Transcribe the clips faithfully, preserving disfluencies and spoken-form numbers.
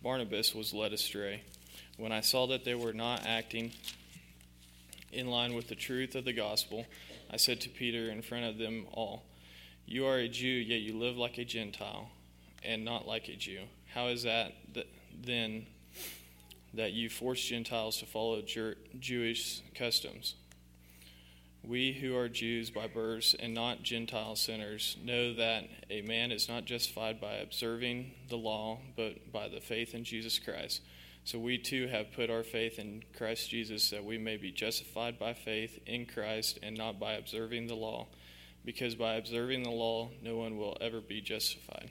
Barnabas was led astray. When I saw that they were not acting in line with the truth of the gospel, I said to Peter in front of them all, "You are a Jew, yet you live like a Gentile, and not like a Jew. How is that th- then that you force Gentiles to follow Jer- Jewish customs? We who are Jews by birth and not Gentile sinners know that a man is not justified by observing the law, but by the faith in Jesus Christ. So we too have put our faith in Christ Jesus, that we may be justified by faith in Christ and not by observing the law, because by observing the law no one will ever be justified."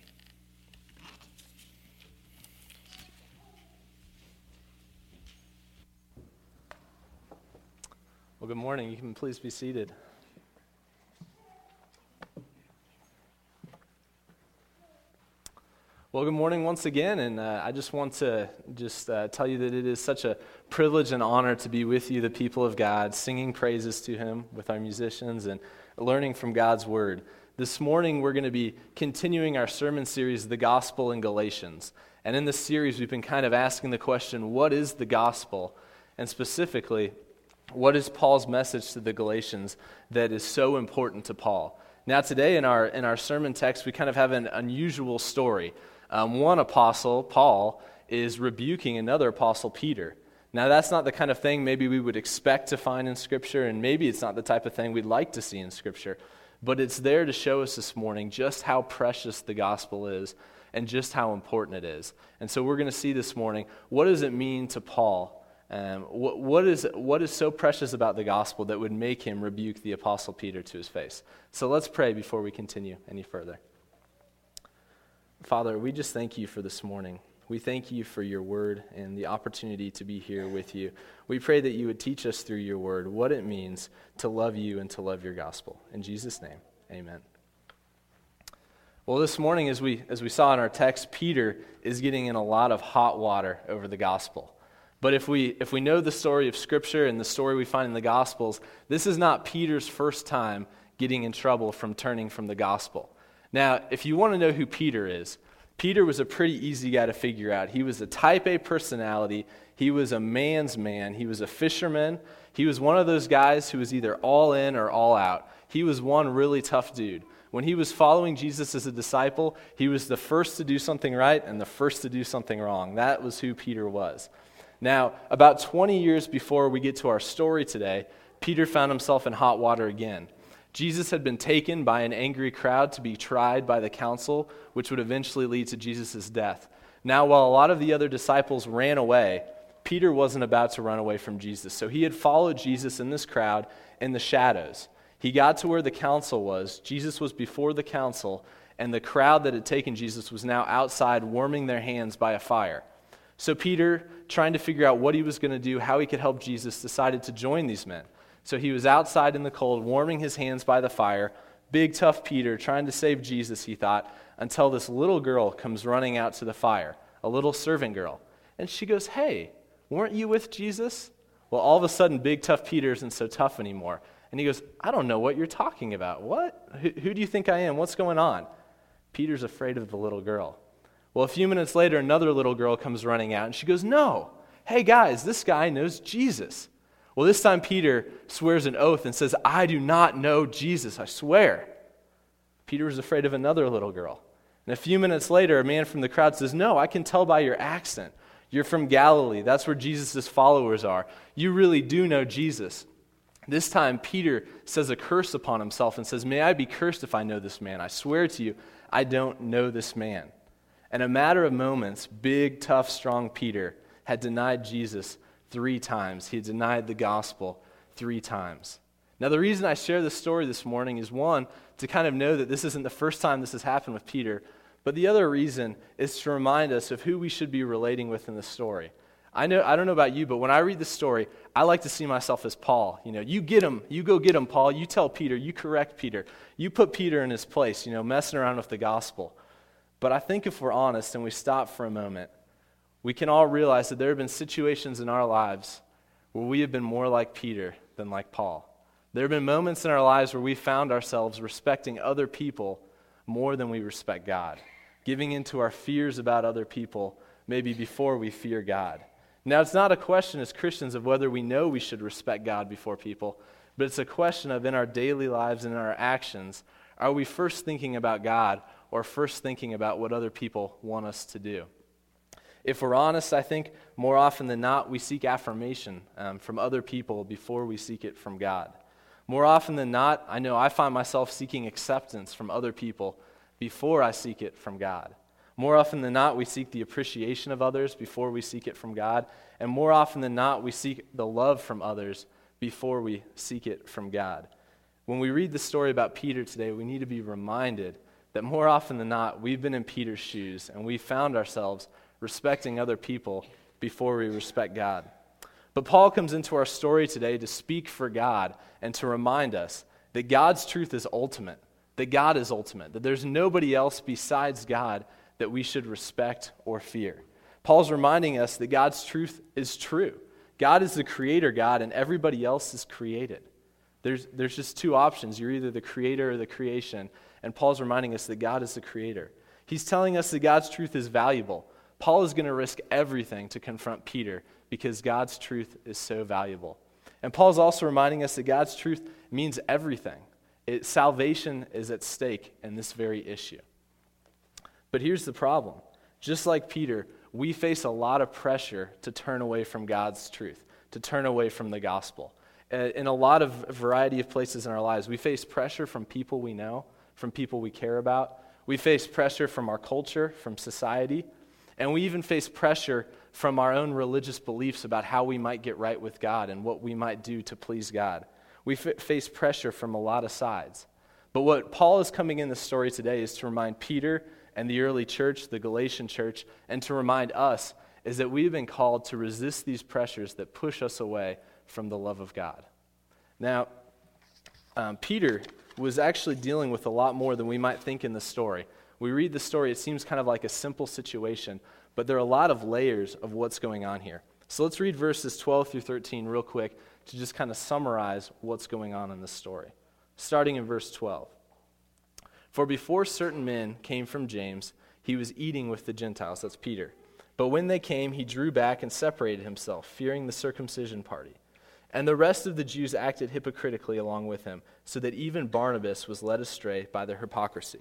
Well, good morning. You can please be seated. Well, good morning once again, and uh, I just want to just uh, tell you that it is such a privilege and honor to be with you, the people of God, singing praises to Him with our musicians and learning from God's Word. This morning, we're going to be continuing our sermon series, The Gospel in Galatians. And in this series, we've been kind of asking the question, what is the gospel? And specifically, what is Paul's message to the Galatians that is so important to Paul? Now today in our in our sermon text, we kind of have an unusual story. Um, one apostle, Paul, is rebuking another apostle, Peter. Now that's not the kind of thing maybe we would expect to find in Scripture, and maybe it's not the type of thing we'd like to see in Scripture, but it's there to show us this morning just how precious the gospel is and just how important it is. And so we're going to see this morning, what does it mean to Paul? Um, what, what is what is so precious about the gospel that would make him rebuke the Apostle Peter to his face? So let's pray before we continue any further. Father, we just thank you for this morning. We thank you for your word and the opportunity to be here with you. We pray that you would teach us through your word what it means to love you and to love your gospel. In Jesus' name, amen. Well, this morning, as we as we saw in our text, Peter is getting in a lot of hot water over the gospel. But if we if we know the story of Scripture and the story we find in the Gospels, this is not Peter's first time getting in trouble from turning from the gospel. Now, if you want to know who Peter is, Peter was a pretty easy guy to figure out. He was a type A personality. He was a man's man. He was a fisherman. He was one of those guys who was either all in or all out. He was one really tough dude. When he was following Jesus as a disciple, he was the first to do something right and the first to do something wrong. That was who Peter was. Now, about twenty years before we get to our story today, Peter found himself in hot water again. Jesus had been taken by an angry crowd to be tried by the council, which would eventually lead to Jesus' death. Now, while a lot of the other disciples ran away, Peter wasn't about to run away from Jesus. So he had followed Jesus in this crowd in the shadows. He got to where the council was. Jesus was before the council, and the crowd that had taken Jesus was now outside warming their hands by a fire. So Peter, trying to figure out what he was going to do, how he could help Jesus, decided to join these men. So he was outside in the cold, warming his hands by the fire, big tough Peter, trying to save Jesus, he thought, until this little girl comes running out to the fire, a little servant girl. And she goes, "Hey, weren't you with Jesus?" Well, all of a sudden, big tough Peter isn't so tough anymore. And he goes, "I don't know what you're talking about. What? Who, who do you think I am? What's going on?" Peter's afraid of the little girl. Well, a few minutes later, another little girl comes running out, and she goes, "No, hey guys, this guy knows Jesus." Well, this time Peter swears an oath and says, "I do not know Jesus, I swear." Peter was afraid of another little girl. And a few minutes later, a man from the crowd says, "No, I can tell by your accent. You're from Galilee. That's where Jesus' followers are. You really do know Jesus." This time, Peter says a curse upon himself and says, "May I be cursed if I know this man. I swear to you, I don't know this man." In a matter of moments, big, tough, strong Peter had denied Jesus three times. He had denied the gospel three times. Now, the reason I share this story this morning is, one, to kind of know that this isn't the first time this has happened with Peter, but the other reason is to remind us of who we should be relating with in the story. I know I don't know about you, but when I read the story, I like to see myself as Paul. You know, you get him, you go get him, Paul. You tell Peter, you correct Peter. You put Peter in his place, you know, messing around with the gospel. But I think if we're honest and we stop for a moment, we can all realize that there have been situations in our lives where we have been more like Peter than like Paul. There have been moments in our lives where we found ourselves respecting other people more than we respect God, giving into our fears about other people maybe before we fear God. Now, it's not a question as Christians of whether we know we should respect God before people, but it's a question of in our daily lives and in our actions, are we first thinking about God or first thinking about what other people want us to do? If we're honest, I think more often than not, we seek affirmation um, from other people before we seek it from God. More often than not, I know I find myself seeking acceptance from other people before I seek it from God. More often than not, we seek the appreciation of others before we seek it from God. And more often than not, we seek the love from others before we seek it from God. When we read the story about Peter today, we need to be reminded that more often than not, we've been in Peter's shoes and we found ourselves respecting other people before we respect God. But Paul comes into our story today to speak for God and to remind us that God's truth is ultimate, that God is ultimate, that there's nobody else besides God that we should respect or fear. Paul's reminding us that God's truth is true. God is the creator God and everybody else is created. There's, there's just two options. You're either the creator or the creation. And Paul's reminding us that God is the creator. He's telling us that God's truth is valuable. Paul is going to risk everything to confront Peter because God's truth is so valuable. And Paul's also reminding us that God's truth means everything. It, salvation is at stake in this very issue. But here's the problem. Just like Peter, we face a lot of pressure to turn away from God's truth, to turn away from the gospel. In a lot of variety of places in our lives, we face pressure from people we know, from people we care about. We face pressure from our culture, from society. And we even face pressure from our own religious beliefs about how we might get right with God and what we might do to please God. We f- face pressure from a lot of sides. But what Paul is coming in the story today is to remind Peter and the early church, the Galatian church, and to remind us is that we've been called to resist these pressures that push us away from the love of God. Now, um, Peter was actually dealing with a lot more than we might think in the story. We read the story, it seems kind of like a simple situation, but there are a lot of layers of what's going on here. So let's read verses twelve through thirteen real quick to just kind of summarize what's going on in this story. Starting in verse twelve. For before certain men came from James, he was eating with the Gentiles, that's Peter. But when they came, he drew back and separated himself, fearing the circumcision party. And the rest of the Jews acted hypocritically along with him, so that even Barnabas was led astray by their hypocrisy.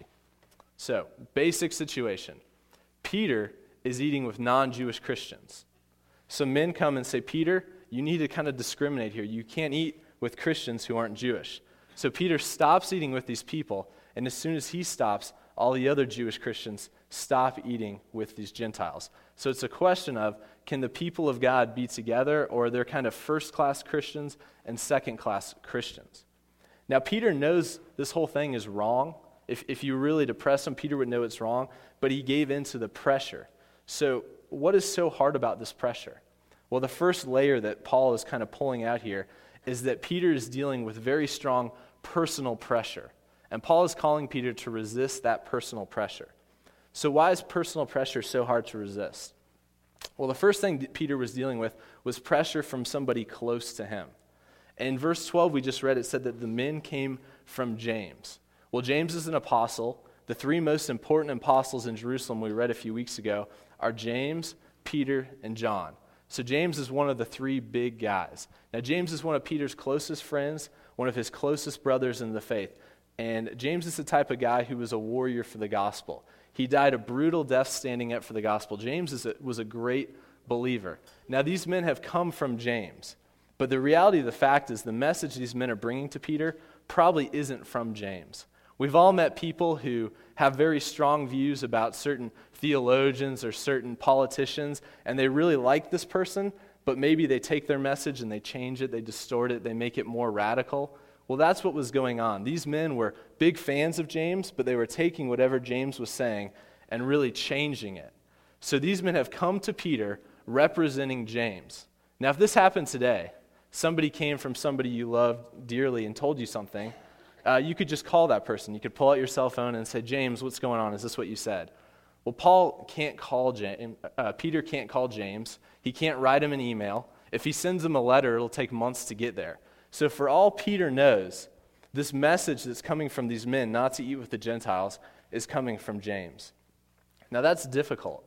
So, basic situation. Peter is eating with non-Jewish Christians. Some men come and say, Peter, you need to kind of discriminate here. You can't eat with Christians who aren't Jewish. So Peter stops eating with these people, and as soon as he stops, all the other Jewish Christians stop eating with these Gentiles. So it's a question of, can the people of God be together, or are there kind of first-class Christians and second-class Christians? Now, Peter knows this whole thing is wrong. If, if you really depress him, Peter would know it's wrong, but he gave in to the pressure. So what is so hard about this pressure? Well, the first layer that Paul is kind of pulling out here is that Peter is dealing with very strong personal pressure. And Paul is calling Peter to resist that personal pressure. So why is personal pressure so hard to resist? Well, the first thing that Peter was dealing with was pressure from somebody close to him. In verse twelve, we just read, it said that the men came from James. Well, James is an apostle. The three most important apostles in Jerusalem we read a few weeks ago are James, Peter, and John. So James is one of the three big guys. Now, James is one of Peter's closest friends, one of his closest brothers in the faith. And James is the type of guy who was a warrior for the gospel. He died a brutal death standing up for the gospel. James is a, was a great believer. Now, these men have come from James. But the reality of the fact is the message these men are bringing to Peter probably isn't from James. We've all met people who have very strong views about certain theologians or certain politicians, and they really like this person, but maybe they take their message and they change it, they distort it, they make it more radical. Well, that's what was going on. These men were big fans of James, but they were taking whatever James was saying and really changing it. So these men have come to Peter representing James. Now, if this happened today, somebody came from somebody you loved dearly and told you something, uh, you could just call that person. You could pull out your cell phone and say, James, what's going on? Is this what you said? Well, Paul can't call James. Uh, Peter can't call James. He can't write him an email. If he sends him a letter, it'll take months to get there. So for all Peter knows, this message that's coming from these men not to eat with the Gentiles is coming from James. Now that's difficult.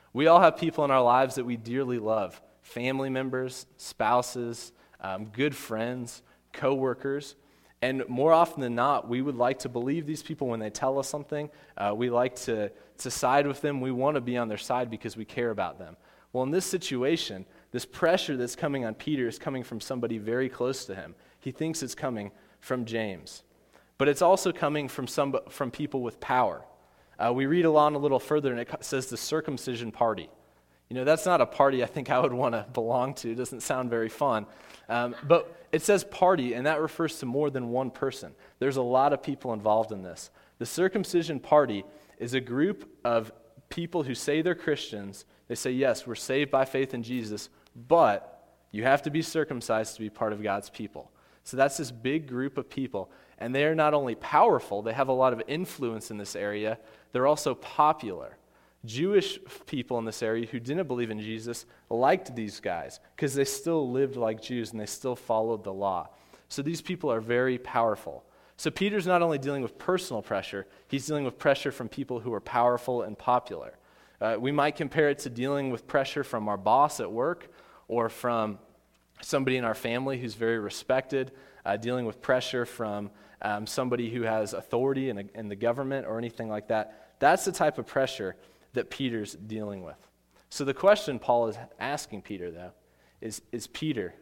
We all have people in our lives that we dearly love, family members, spouses, um, good friends, coworkers. And more often than not, we would like to believe these people when they tell us something. Uh, we like to, to side with them. We want to be on their side because we care about them. Well, in this situation, this pressure that's coming on Peter is coming from somebody very close to him. He thinks it's coming from James. But it's also coming from some from people with power. Uh, we read along a little further, and it says the circumcision party. You know, that's not a party I think I would want to belong to. It doesn't sound very fun. Um, but it says party, and that refers to more than one person. There's a lot of people involved in this. The circumcision party is a group of people who say they're Christians. They say, yes, we're saved by faith in Jesus, but you have to be circumcised to be part of God's people. So that's this big group of people, and they are not only powerful, they have a lot of influence in this area, they're also popular. Jewish people in this area who didn't believe in Jesus liked these guys because they still lived like Jews and they still followed the law. So these people are very powerful. So Peter's not only dealing with personal pressure, he's dealing with pressure from people who are powerful and popular. Uh, we might compare it to dealing with pressure from our boss at work or from somebody in our family who's very respected, uh, dealing with pressure from um, somebody who has authority in, a, in the government or anything like that. That's the type of pressure that Peter's dealing with. So the question Paul is asking Peter, though, is, is Peter,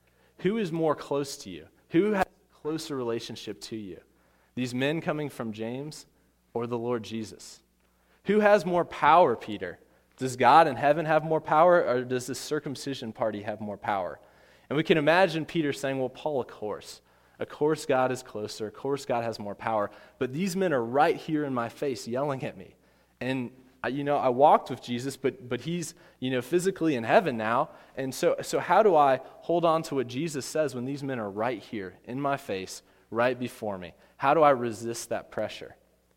who is more close to you? Who has a closer relationship to you? These men coming from James or the Lord Jesus? Who has more power, Peter? Does God in heaven have more power, or does the circumcision party have more power? And we can imagine Peter saying, well, Paul, of course. Of course God is closer. Of course God has more power. But these men are right here in my face yelling at me. And, you know, I walked with Jesus, but but he's, you know, physically in heaven now. And so, so how do I hold on to what Jesus says when these men are right here in my face, right before me? How do I resist that pressure?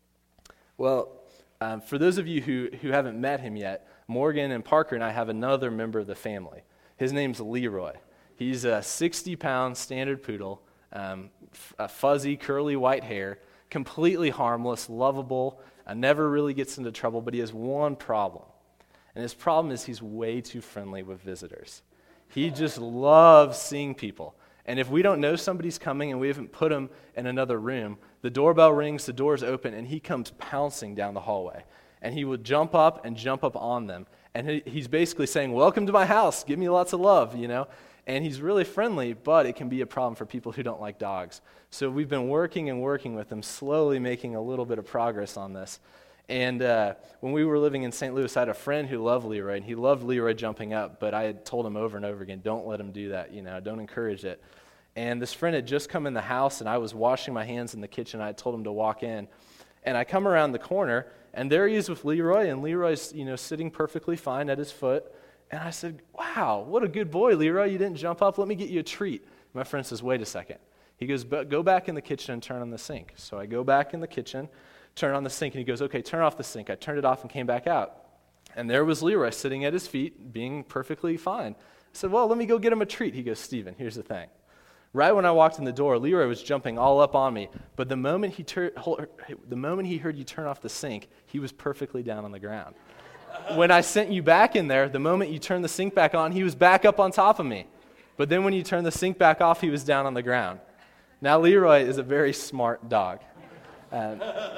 Well, Um, for those of you who, who haven't met him yet, Morgan and Parker and I have another member of the family. His name's Leroy. He's a sixty-pound standard poodle, um, f- a fuzzy, curly white hair, completely harmless, lovable, uh, never really gets into trouble, but he has one problem. And his problem is he's way too friendly with visitors. He just loves seeing people. And if we don't know somebody's coming and we haven't put him in another room, the doorbell rings, the door's open, and he comes pouncing down the hallway. And he would jump up and jump up on them. And he, he's basically saying, welcome to my house, give me lots of love, you know. And he's really friendly, but it can be a problem for people who don't like dogs. So we've been working and working with him, slowly making a little bit of progress on this. And uh, when we were living in Saint Louis, I had a friend who loved Leroy, and he loved Leroy jumping up, but I had told him over and over again, don't let him do that, you know, don't encourage it. And this friend had just come in the house, and I was washing my hands in the kitchen. I had told him to walk in. And I come around the corner, and there he is with Leroy, and Leroy's, you know, sitting perfectly fine at his foot. And I said, wow, what a good boy, Leroy. You didn't jump up. Let me get you a treat. My friend says, wait a second. He goes, go back in the kitchen and turn on the sink. So I go back in the kitchen, turn on the sink, and he goes, okay, turn off the sink. I turned it off and came back out. And there was Leroy sitting at his feet, being perfectly fine. I said, well, let me go get him a treat. He goes, Stephen, here's the thing. Right when I walked in the door, Leroy was jumping all up on me. But the moment he tur- the moment he heard you turn off the sink, he was perfectly down on the ground. When I sent you back in there, the moment you turned the sink back on, he was back up on top of me. But then when you turned the sink back off, he was down on the ground. Now, Leroy is a very smart dog. Um,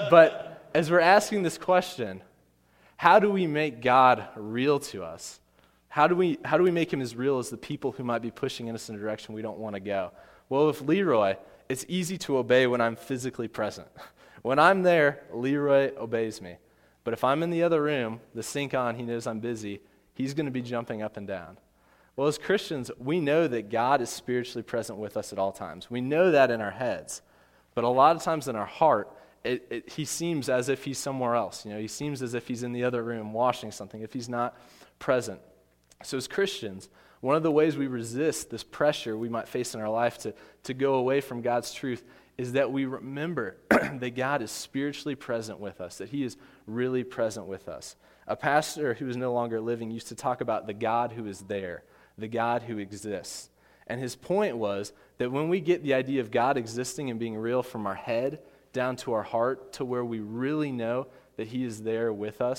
but as we're asking this question, how do we make God real to us? How do we how do we make him as real as the people who might be pushing us in a direction we don't want to go? Well, with Leroy, it's easy to obey when I'm physically present. When I'm there, Leroy obeys me. But if I'm in the other room, the sink on, he knows I'm busy, he's going to be jumping up and down. Well, as Christians, we know that God is spiritually present with us at all times. We know that in our heads. But a lot of times in our heart, it, it, he seems as if he's somewhere else. You know, he seems as if he's in the other room washing something, if he's not present. So as Christians, one of the ways we resist this pressure we might face in our life to, to go away from God's truth is that we remember that God is spiritually present with us, that he is really present with us. A pastor who is no longer living used to talk about the God who is there, the God who exists. And his point was that when we get the idea of God existing and being real from our head down to our heart to where we really know that he is there with us,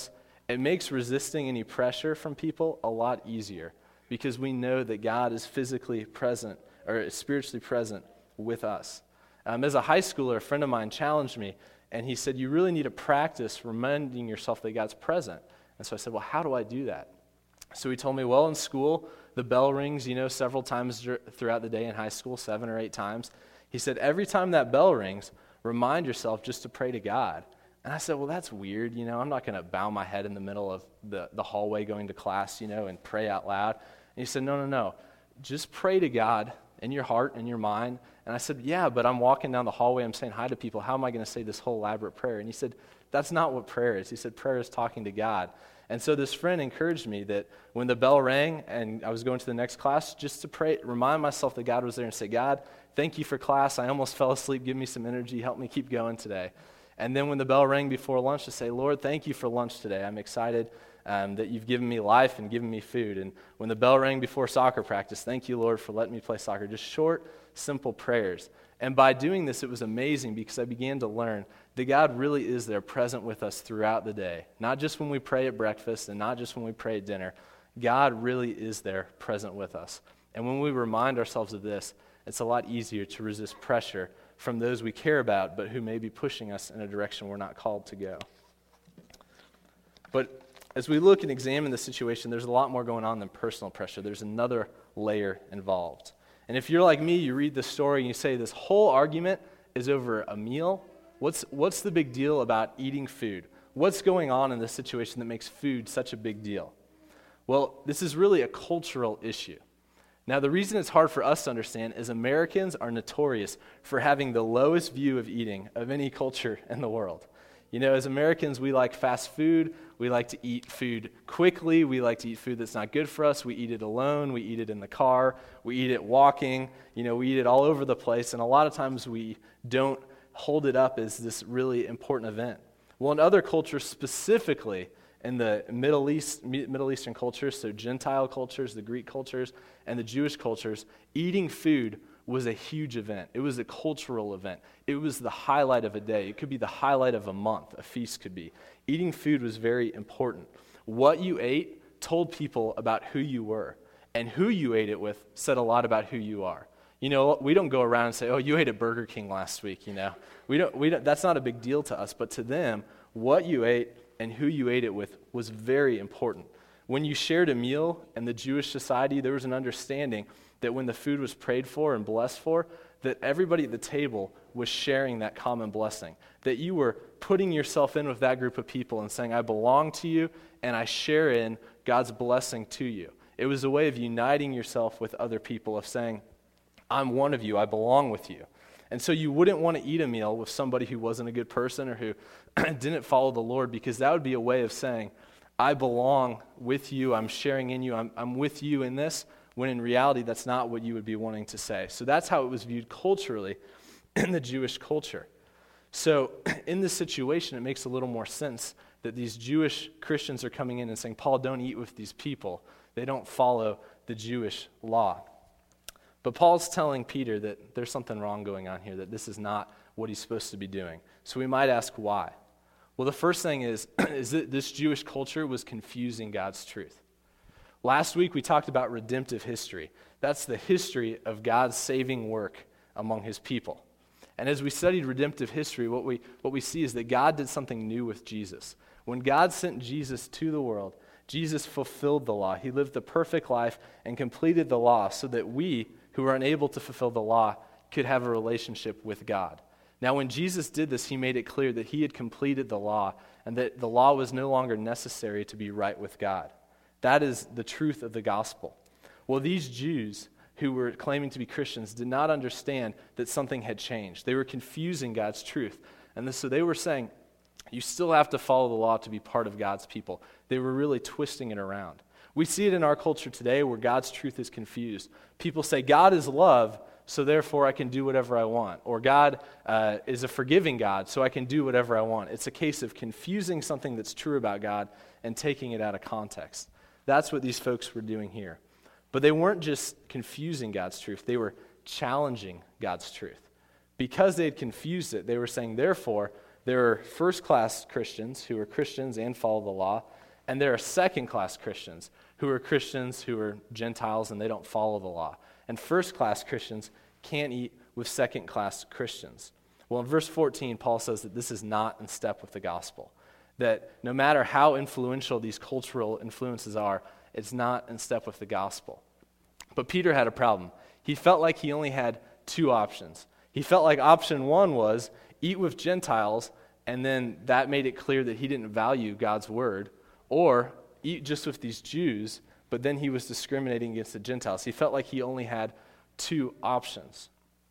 it makes resisting any pressure from people a lot easier because we know that God is physically present or spiritually present with us. Um, as a high schooler, a friend of mine challenged me, and he said, you really need to practice reminding yourself that God's present. And so I said, well, how do I do that? So he told me, well, in school, the bell rings, you know, several times throughout the day in high school, seven or eight times. He said, every time that bell rings, remind yourself just to pray to God. And I said, well, that's weird, you know, I'm not going to bow my head in the middle of the, the hallway going to class, you know, and pray out loud. And he said, no, no, no, just pray to God in your heart and your mind. And I said, yeah, but I'm walking down the hallway, I'm saying hi to people, how am I going to say this whole elaborate prayer? And he said, that's not what prayer is. He said, prayer is talking to God. And so this friend encouraged me that when the bell rang and I was going to the next class, just to pray, remind myself that God was there and say, God, thank you for class. I almost fell asleep. Give me some energy. Help me keep going today. And then when the bell rang before lunch, to say, Lord, thank you for lunch today. I'm excited um, that you've given me life and given me food. And when the bell rang before soccer practice, thank you, Lord, for letting me play soccer. Just short, simple prayers. And by doing this, it was amazing because I began to learn that God really is there present with us throughout the day. Not just when we pray at breakfast and not just when we pray at dinner. God really is there present with us. And when we remind ourselves of this, it's a lot easier to resist pressure from those we care about, but who may be pushing us in a direction we're not called to go. But as we look and examine the situation, there's a lot more going on than personal pressure. There's another layer involved. And if you're like me, you read this story and you say this whole argument is over a meal. What's what's the big deal about eating food? What's going on in this situation that makes food such a big deal? Well, this is really a cultural issue. Now, the reason it's hard for us to understand is Americans are notorious for having the lowest view of eating of any culture in the world. You know, as Americans, we like fast food. We like to eat food quickly. We like to eat food that's not good for us. We eat it alone. We eat it in the car. We eat it walking. You know, we eat it all over the place. And a lot of times we don't hold it up as this really important event. Well, in other cultures, specifically in the Middle East, Middle Eastern cultures, so Gentile cultures, the Greek cultures, and the Jewish cultures, eating food was a huge event. It was a cultural event. It was the highlight of a day. It could be the highlight of a month. A feast could be. Eating food was very important. What you ate told people about who you were, and who you ate it with said a lot about who you are. You know, we don't go around and say, "Oh, you ate at Burger King last week." You know, we don't. We don't. That's not a big deal to us. But to them, what you ate and who you ate it with was very important. When you shared a meal in the Jewish society, there was an understanding that when the food was prayed for and blessed for, that everybody at the table was sharing that common blessing, that you were putting yourself in with that group of people and saying, I belong to you and I share in God's blessing to you. It was a way of uniting yourself with other people, of saying, I'm one of you, I belong with you. And so you wouldn't want to eat a meal with somebody who wasn't a good person or who didn't follow the Lord, because that would be a way of saying, I belong with you, I'm sharing in you, I'm, I'm with you in this, when in reality that's not what you would be wanting to say. So that's how it was viewed culturally in the Jewish culture. So in this situation, it makes a little more sense that these Jewish Christians are coming in and saying, Paul, don't eat with these people. They don't follow the Jewish law. But Paul's telling Peter that there's something wrong going on here, that this is not what he's supposed to be doing. So we might ask why. Well, the first thing is, is that this Jewish culture was confusing God's truth. Last week we talked about redemptive history. That's the history of God's saving work among his people. And as we studied redemptive history, what we what we see is that God did something new with Jesus. When God sent Jesus to the world, Jesus fulfilled the law. He lived the perfect life and completed the law so that we, who are unable to fulfill the law, could have a relationship with God. Now, when Jesus did this, he made it clear that he had completed the law and that the law was no longer necessary to be right with God. That is the truth of the gospel. Well, these Jews who were claiming to be Christians did not understand that something had changed. They were confusing God's truth. And so they were saying, you still have to follow the law to be part of God's people. They were really twisting it around. We see it in our culture today where God's truth is confused. People say, God is love, so therefore I can do whatever I want. Or God uh, is a forgiving God, so I can do whatever I want. It's a case of confusing something that's true about God and taking it out of context. That's what these folks were doing here. But they weren't just confusing God's truth. They were challenging God's truth. Because they had confused it, they were saying, therefore, there are first-class Christians who are Christians and follow the law, And there are second-class Christians who are Christians who are Gentiles and they don't follow the law. And first-class Christians can't eat with second-class Christians. Well, in verse fourteen, Paul says that this is not in step with the gospel. That no matter how influential these cultural influences are, it's not in step with the gospel. But Peter had a problem. He felt like he only had two options. He felt like option one was eat with Gentiles, and then that made it clear that he didn't value God's word, or eat just with these Jews, but then he was discriminating against the Gentiles. He felt like he only had two options.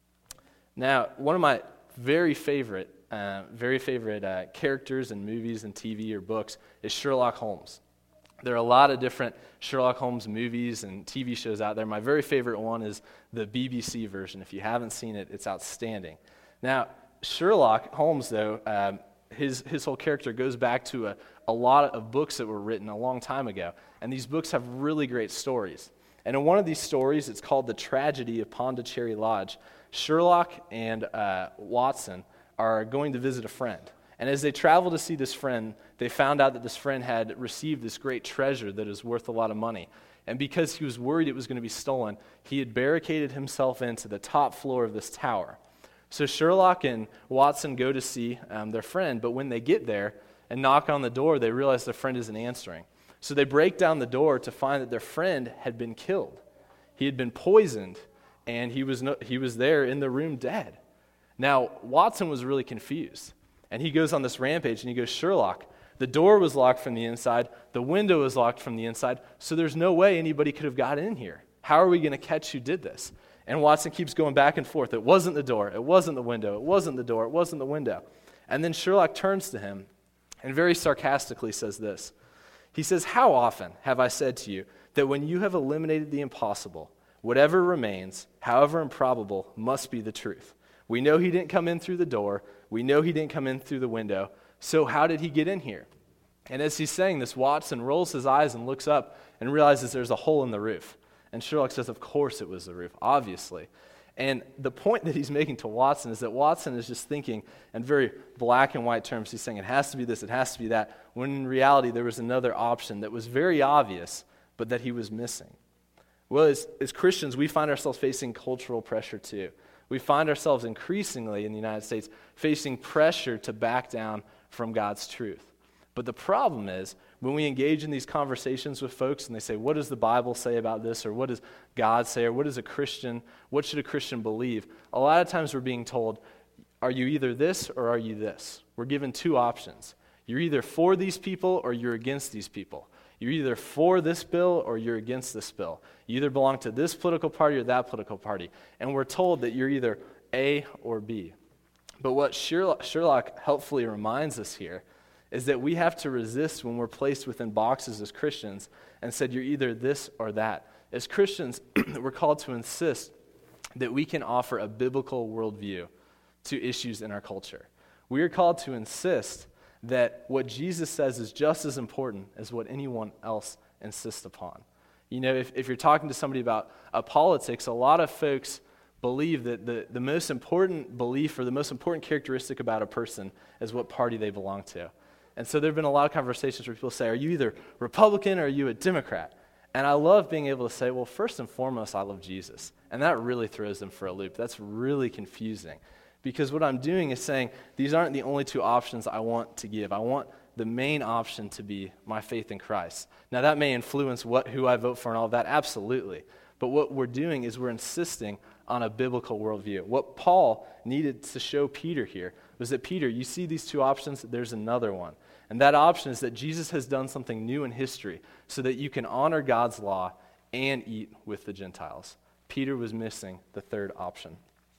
Now, one of my very favorite, uh, very favorite uh, characters in movies and T V or books is Sherlock Holmes. There are a lot of different Sherlock Holmes movies and T V shows out there. My very favorite one is the B B C version. If you haven't seen it, it's outstanding. Now, Sherlock Holmes, though, um, his his whole character goes back to a, a lot of books that were written a long time ago. And these books have really great stories. And in one of these stories, it's called The Tragedy of Pondicherry Lodge. Sherlock and uh, Watson are going to visit a friend. And as they travel to see this friend, they found out that this friend had received this great treasure that is worth a lot of money. And because he was worried it was going to be stolen, he had barricaded himself into the top floor of this tower. So Sherlock and Watson go to see um, their friend, but when they get there and knock on the door, they realize their friend isn't answering. So they break down the door to find that their friend had been killed. He had been poisoned, and he was no, he was there in the room dead. Now, Watson was really confused, and he goes on this rampage, and he goes, Sherlock, the door was locked from the inside, the window was locked from the inside, so there's no way anybody could have got in here. How are we going to catch who did this? And Watson keeps going back and forth. It wasn't the door. It wasn't the window. It wasn't the door. It wasn't the window. And then Sherlock turns to him and very sarcastically says this. He says, how often have I said to you that when you have eliminated the impossible, whatever remains, however improbable, must be the truth? We know he didn't come in through the door. We know he didn't come in through the window. So how did he get in here? And as he's saying this, Watson rolls his eyes and looks up and realizes there's a hole in the roof. And Sherlock says, of course it was the roof, obviously. And the point that he's making to Watson is that Watson is just thinking in very black and white terms. He's saying it has to be this, it has to be that, when in reality there was another option that was very obvious, but that he was missing. Well, as, as Christians, we find ourselves facing cultural pressure too. We find ourselves increasingly in the United States facing pressure to back down from God's truth. But the problem is, when we engage in these conversations with folks and they say, what does the Bible say about this? Or what does God say? Or what is a Christian, what should a Christian believe? A lot of times we're being told, are you either this or are you this? We're given two options. You're either for these people or you're against these people. You're either for this bill or you're against this bill. You either belong to this political party or that political party. And we're told that you're either A or B. But what Sherlock, Sherlock helpfully reminds us here is that we have to resist when we're placed within boxes as Christians and said you're either this or that. As Christians, we're called to insist that we can offer a biblical worldview to issues in our culture. We are called to insist that what Jesus says is just as important as what anyone else insists upon. You know, if, if you're talking to somebody about uh, politics, a lot of folks believe that the, the most important belief or the most important characteristic about a person is what party they belong to. And so there have been a lot of conversations where people say, are you either Republican or are you a Democrat? And I love being able to say, well, first and foremost, I love Jesus. And that really throws them for a loop. That's really confusing. Because what I'm doing is saying, these aren't the only two options I want to give. I want the main option to be my faith in Christ. Now, that may influence what who I vote for and all of that, absolutely. But what we're doing is we're insisting on a biblical worldview. What Paul needed to show Peter here was that, Peter, you see these two options, there's another one. And that option is that Jesus has done something new in history so that you can honor God's law and eat with the Gentiles. Peter was missing the third option.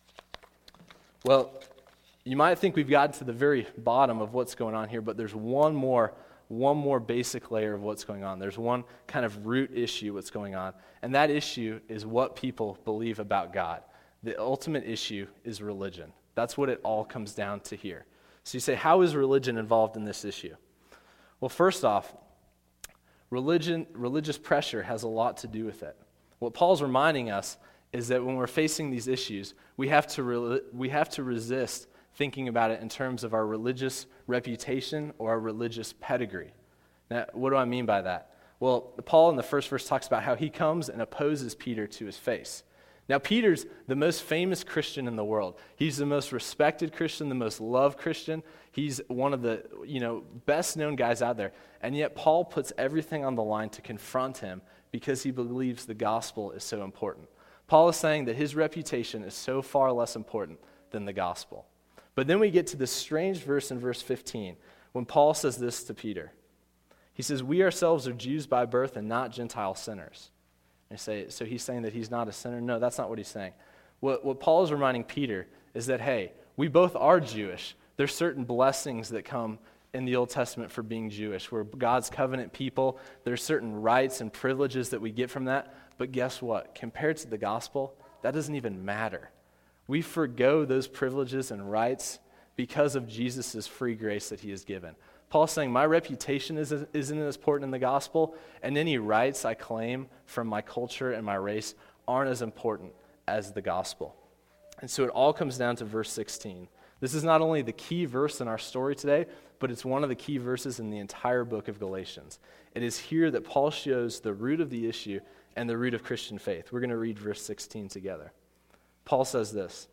Well, you might think we've gotten to the very bottom of what's going on here, but there's one more, one more basic layer of what's going on. There's one kind of root issue what's going on, and that issue is what people believe about God. The ultimate issue is religion. That's what it all comes down to here. So you say, how is religion involved in this issue? Well, first off, religion, religious pressure has a lot to do with it. What Paul's reminding us is that when we're facing these issues, we have to re- we have to resist thinking about it in terms of our religious reputation or our religious pedigree. Now, what do I mean by that? Well, Paul in the first verse talks about how he comes and opposes Peter to his face. Now, Peter's the most famous Christian in the world. He's the most respected Christian, the most loved Christian. He's one of the, you know, best-known guys out there. And yet Paul puts everything on the line to confront him because he believes the gospel is so important. Paul is saying that his reputation is so far less important than the gospel. But then we get to this strange verse in verse fifteen when Paul says this to Peter. He says, "We ourselves are Jews by birth and not Gentile sinners." And say, so he's saying that he's not a sinner? No, that's not what he's saying. What, what Paul is reminding Peter is that, hey, we both are Jewish. There's certain blessings that come in the Old Testament for being Jewish. We're God's covenant people. There's certain rights and privileges that we get from that. But guess what? Compared to the gospel, that doesn't even matter. We forgo those privileges and rights because of Jesus' free grace that he has given. Paul's saying my reputation isn't, isn't as important in the gospel, and any rights I claim from my culture and my race aren't as important as the gospel. And so it all comes down to verse sixteen. This is not only the key verse in our story today, but it's one of the key verses in the entire book of Galatians. It is here that Paul shows the root of the issue and the root of Christian faith. We're going to read verse sixteen together. Paul says this,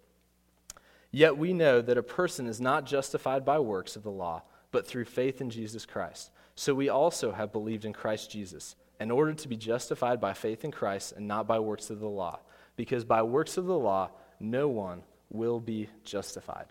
"Yet we know that a person is not justified by works of the law, but through faith in Jesus Christ. So we also have believed in Christ Jesus, in order to be justified by faith in Christ and not by works of the law. Because by works of the law, no one will be justified."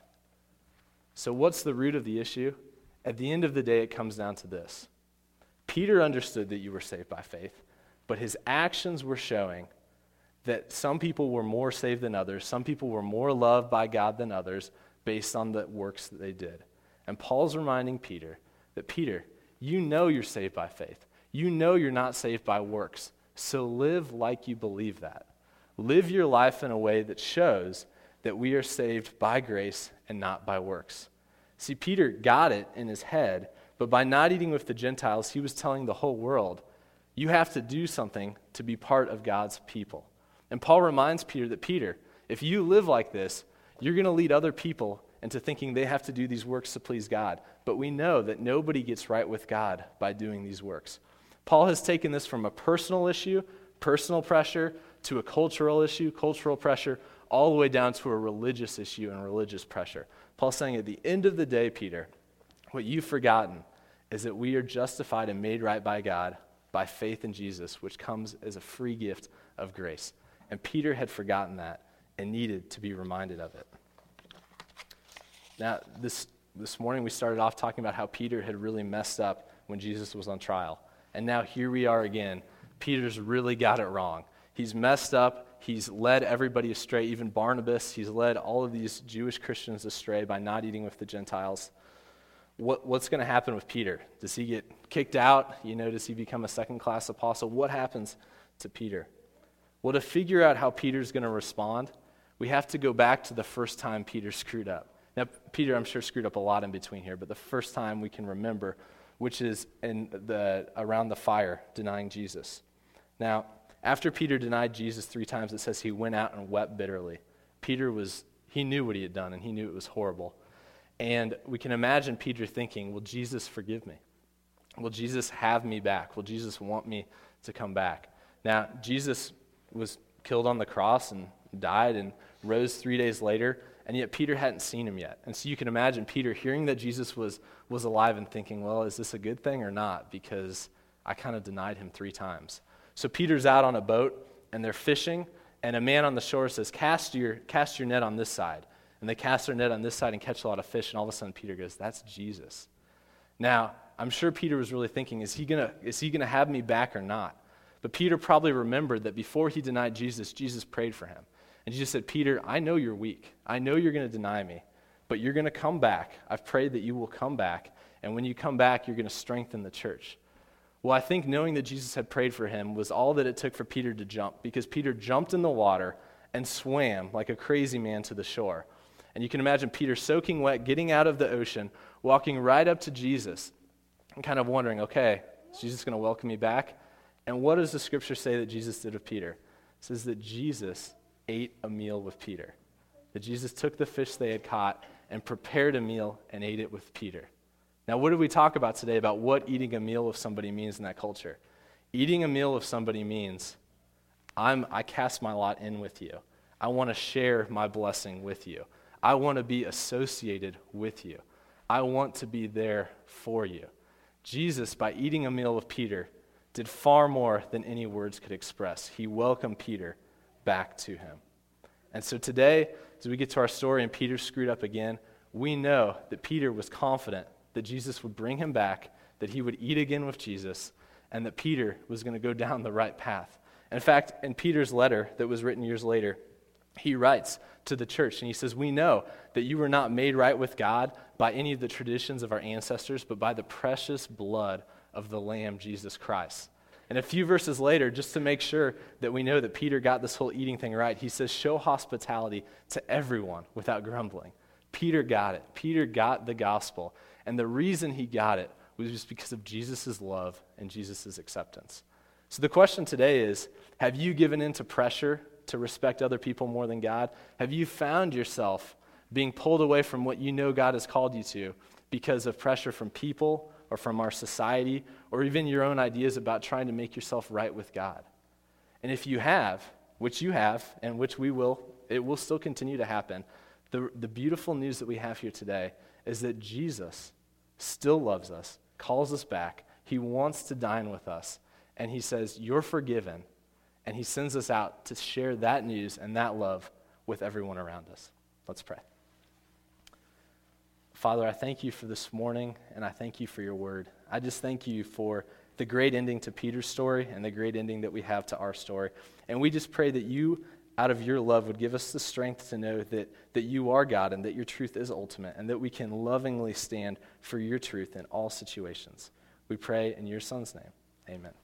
So what's the root of the issue? At the end of the day, it comes down to this. Peter understood that you were saved by faith, but his actions were showing that some people were more saved than others, some people were more loved by God than others based on the works that they did. And Paul's reminding Peter that, Peter, you know you're saved by faith. You know you're not saved by works. So live like you believe that. Live your life in a way that shows that we are saved by grace and not by works. See, Peter got it in his head, but by not eating with the Gentiles, he was telling the whole world, you have to do something to be part of God's people. And Paul reminds Peter that, Peter, if you live like this, you're going to lead other people into thinking they have to do these works to please God. But we know that nobody gets right with God by doing these works. Paul has taken this from a personal issue, personal pressure, to a cultural issue, cultural pressure, all the way down to a religious issue and religious pressure. Paul's saying at the end of the day, Peter, what you've forgotten is that we are justified and made right by God by faith in Jesus, which comes as a free gift of grace. And Peter had forgotten that and needed to be reminded of it. Now, this this morning we started off talking about how Peter had really messed up when Jesus was on trial. And now here we are again. Peter's really got it wrong. He's messed up. He's led everybody astray, even Barnabas. He's led all of these Jewish Christians astray by not eating with the Gentiles. What, what's going to happen with Peter? Does he get kicked out? You know, does he become a second-class apostle? What happens to Peter? Well, to figure out how Peter's going to respond, we have to go back to the first time Peter screwed up. Now, Peter, I'm sure, screwed up a lot in between here, but the first time we can remember, which is in the around the fire, denying Jesus. Now, after Peter denied Jesus three times, it says he went out and wept bitterly. Peter was, he knew what he had done, and he knew it was horrible. And we can imagine Peter thinking, will Jesus forgive me? Will Jesus have me back? Will Jesus want me to come back? Now, Jesus was killed on the cross and died and rose three days later, and yet Peter hadn't seen him yet. And so you can imagine Peter hearing that Jesus was, was alive and thinking, well, is this a good thing or not? Because I kind of denied him three times. So Peter's out on a boat, and they're fishing, and a man on the shore says, cast your, cast your net on this side. And they cast their net on this side and catch a lot of fish, and all of a sudden Peter goes, that's Jesus. Now, I'm sure Peter was really thinking, is he gonna, is he gonna have me back or not? But Peter probably remembered that before he denied Jesus, Jesus prayed for him. And Jesus said, Peter, I know you're weak. I know you're going to deny me, but you're going to come back. I've prayed that you will come back, and when you come back, you're going to strengthen the church. Well, I think knowing that Jesus had prayed for him was all that it took for Peter to jump, because Peter jumped in the water and swam like a crazy man to the shore. And you can imagine Peter soaking wet, getting out of the ocean, walking right up to Jesus, and kind of wondering, okay, is Jesus going to welcome me back? And what does the scripture say that Jesus did with Peter? It says that Jesus ate a meal with Peter. That Jesus took the fish they had caught and prepared a meal and ate it with Peter. Now, what did we talk about today about what eating a meal with somebody means in that culture? Eating a meal with somebody means I'm, I cast my lot in with you. I want to share my blessing with you. I want to be associated with you. I want to be there for you. Jesus, by eating a meal with Peter, did far more than any words could express. He welcomed Peter back to him. And so today, as we get to our story and Peter screwed up again, we know that Peter was confident that Jesus would bring him back, that he would eat again with Jesus, and that Peter was going to go down the right path. In fact, in Peter's letter that was written years later, he writes to the church, and he says, we know that you were not made right with God by any of the traditions of our ancestors, but by the precious blood of the Lamb, Jesus Christ. And a few verses later, just to make sure that we know that Peter got this whole eating thing right, he says, show hospitality to everyone without grumbling. Peter got it. Peter got the gospel. And the reason he got it was just because of Jesus' love and Jesus' acceptance. So the question today is, have you given in to pressure to respect other people more than God? Have you found yourself being pulled away from what you know God has called you to because of pressure from people or from our society or even your own ideas about trying to make yourself right with God? And if you have, which you have and which we will, it will still continue to happen, the, the beautiful news that we have here today is that Jesus still loves us, calls us back. He wants to dine with us. And he says, you're forgiven. And he sends us out to share that news and that love with everyone around us. Let's pray. Father, I thank you for this morning, and I thank you for your word. I just thank you for the great ending to Peter's story and the great ending that we have to our story. And we just pray that you, out of your love, would give us the strength to know that, that you are God and that your truth is ultimate and that we can lovingly stand for your truth in all situations. We pray in your Son's name. Amen.